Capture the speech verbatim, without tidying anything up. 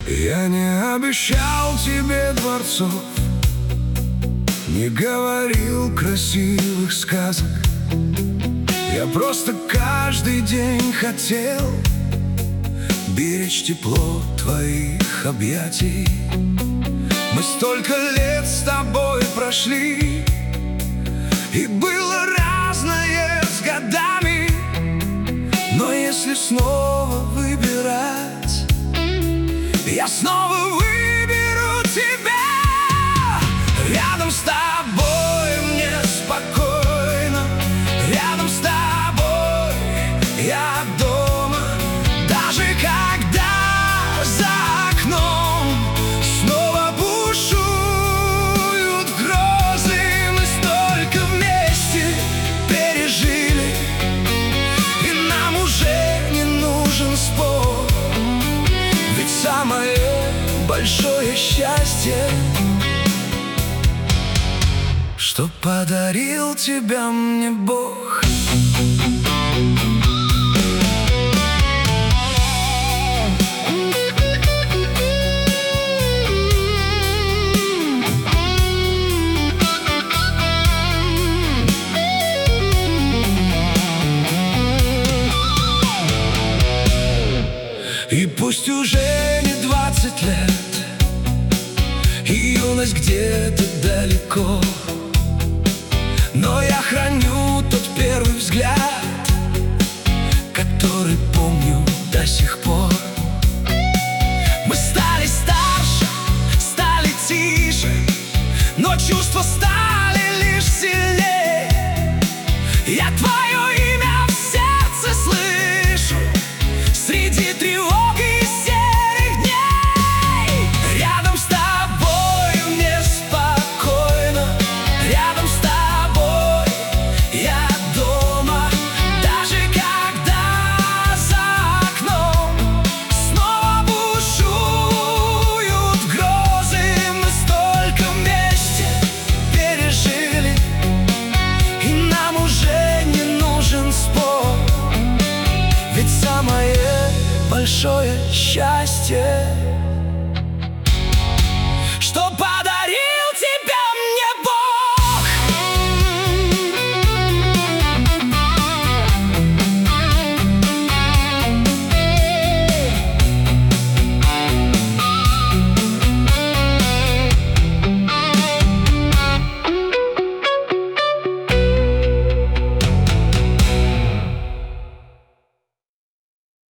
Я не обещал тебе дворцов, не говорил красивых сказок. Я просто каждый день хотел беречь тепло твоих объятий. Мы столько лет с тобой прошли, и было разное с годами. Но если снова выбирать, я снова выберу тебя. Рядом с тобой мне спокойно, рядом с тобой я дома. Даже когда за окном снова бушуют грозы, мы столько вместе пережили, и нам уже не нужен спор. Ведь самое большое счастье, что подарил тебя мне Бог. И пусть уже не двадцать лет, и юность где-то далеко, но я храню тот первый взгляд, который помню до сих пор. Мы стали старше, стали тише, но чувства стали лишь сильнее. Я твое имя в сердце слышу среди тревог и серых дней. Рядом с тобой мне спокойно, рядом с тобой я дома. Даже когда за окном снова бушуют грозы, мы столько вместе пережили, и нам уже не нужен спор. Ведь самое большое счастье, что